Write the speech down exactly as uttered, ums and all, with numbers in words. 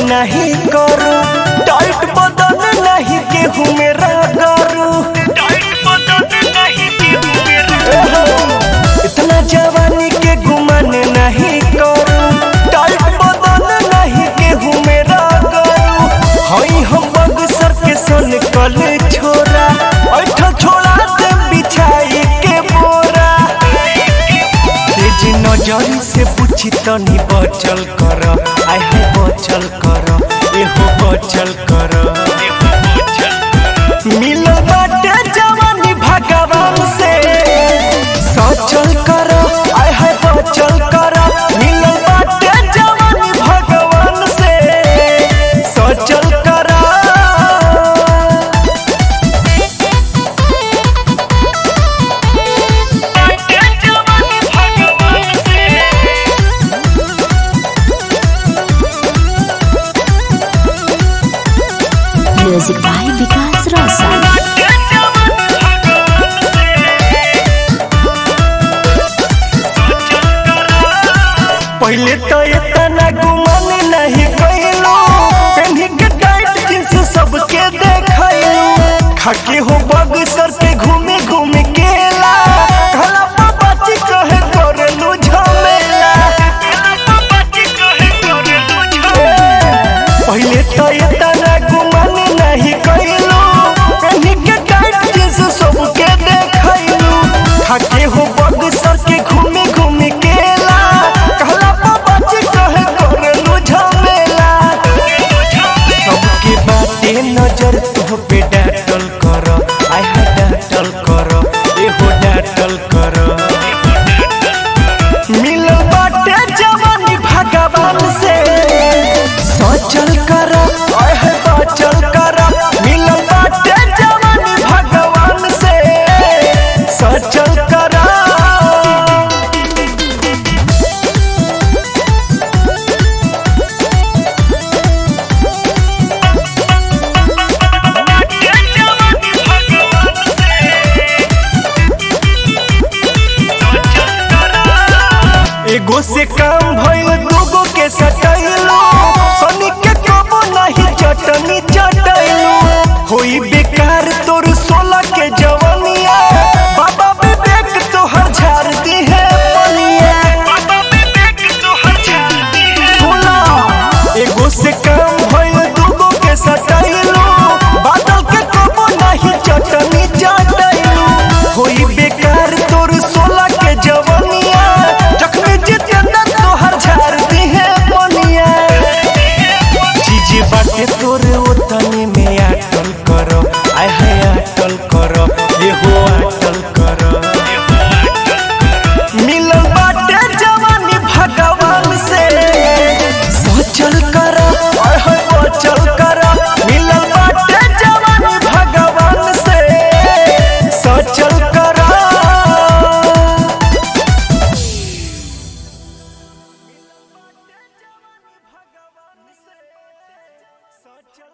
नहीं करू, टाइट बदन नहीं केहू मेरा करू, इतना जवानी के गुमान नहीं करू, टाइट बदन नहीं केहू मेरा करू। हई हम बगसर के सन कल छोरा, ऐठा छोड़ा दे बिछाई के बोरा। तेज नजरी से पूछी तनी बचल कर, आय है बचल कर, एहो बचल कर। मिलल बाटे जवानी भगवान से, सचल कर, आय है बचल कर। मिलल बाटे जवानी भगवान से, सचल कर। Music by Vikas Roshan. पहले तो इतना गुमान नहीं कैलो, पेन्ही के टाइट जींस सबके देखैलो। खाके हो बगसर के घूमे घूमे केला, घला बाबाजी कहे करलू झमेला। पहले तो इतना गुमान नहीं कैलो, पेन्ही के टाइट जींस सबके देखैलो। खाके हो बगसर के घूमे घूमे केला, घला बाबाजी कहे करलू झमेला। सबके बाटे नजर तुह पे डाटल कर, आय है डाटल कर, एहो डाटल कर। मिलल बाटे जवानी भगवान से, सचल कर, आय है बचल कर। मिलल बाटे जवानी भगवान से, सचल कर। एगो से काम भइल दूगो के सटैलो, सनी के कबो नहीं चटनी चटैलो। होई बेकार तोर सोलह के जवानिया, बाबा विवेक तोहर झाड़ दी है पनिया। एगो से काम भइल दूगो के सटैलो, बादल के कबो नहीं चटनी चटैलो। होई बेकार तोर सोलह के जवानिया, जख्मी जितेंद्र तोहर झाड़ दी है पनिया। चीज बाटे तोर ओतने में आटल कर, आय है आटल कर, एहो आटल कर। मिलल बाटे जवानी भगवान से, सचल कर, आय है बचल कर। मिलल बाटे जवानी भगवान से, सचल कर।